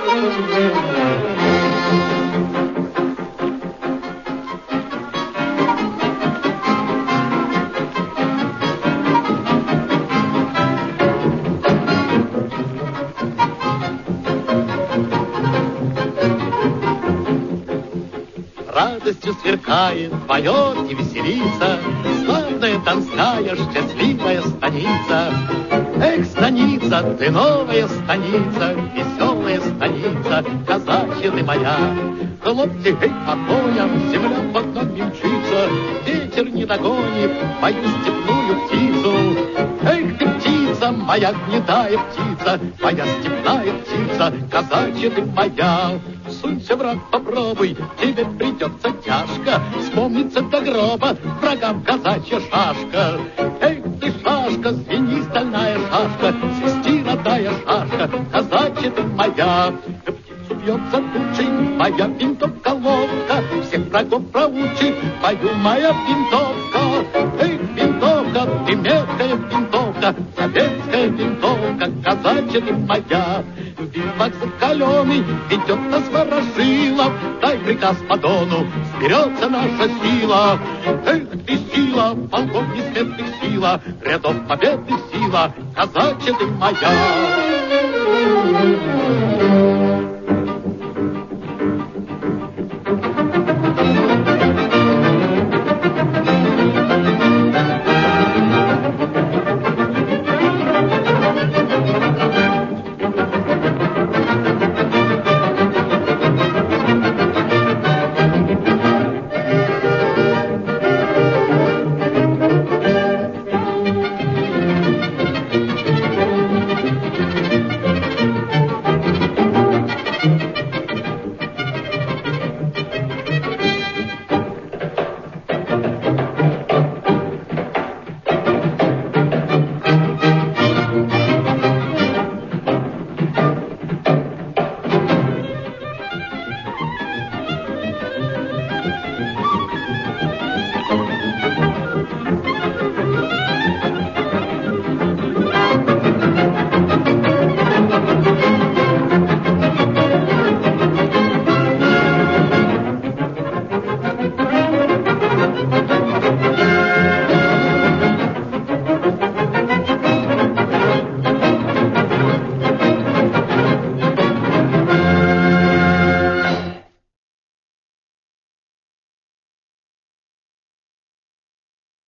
Радостью сверкает, поет и веселится славная Донская счастливая станица. Эх, станица, ты новая станица, веселая станица, казачья ты моя. Хлопцы, эй, по коням, земля под нами мчится, ветер не догонит мою степную птицу. Эх, ты птица, моя гнедая птица, моя степная птица, казачья ты моя. Сунься, враг, попробуй, тебе придется тяжко, вспомнится до гроба врагам казачья шашка. Эх, ты шашка, звени, стальная шашка, свисти, родная шашка, казачья ты моя. Птицу бьет за тучей моя винтовка-ловка, всех врагов проучит пою моя винтовка. Эх, винтовка, ты меткая винтовка, советская винтовка, казачья ты моя. Бивак закаленный ведет нас Ворошилов, дай приказ по Дону, сберется наша сила. Эх, ты сила, полков несметных сила, рядов победных сила, казачья ты моя.